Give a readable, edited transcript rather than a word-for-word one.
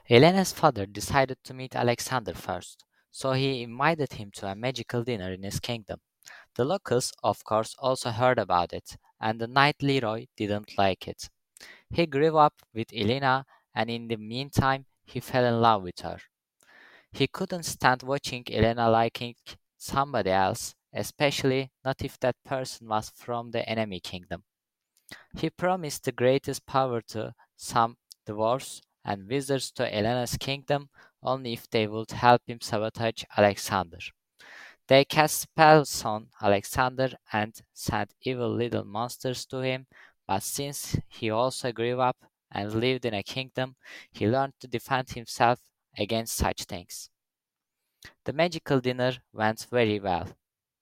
Elena's father decided to meet Alexander first, so he invited him to a magical dinner in his kingdom. The locals, of course, also heard about it, and the knight Leroy didn't like it. He grew up with Elena, and in the meantime, he fell in love with her. He couldn't stand watching Elena liking somebody else, especially not if that person was from the enemy kingdom. He promised the greatest power to some dwarfs and wizards to Elena's kingdom only if they would help him sabotage Alexander. They cast spells on Alexander and sent evil little monsters to him, but since he also grew up and lived in a kingdom, he learned to defend himself against such things. The magical dinner went very well.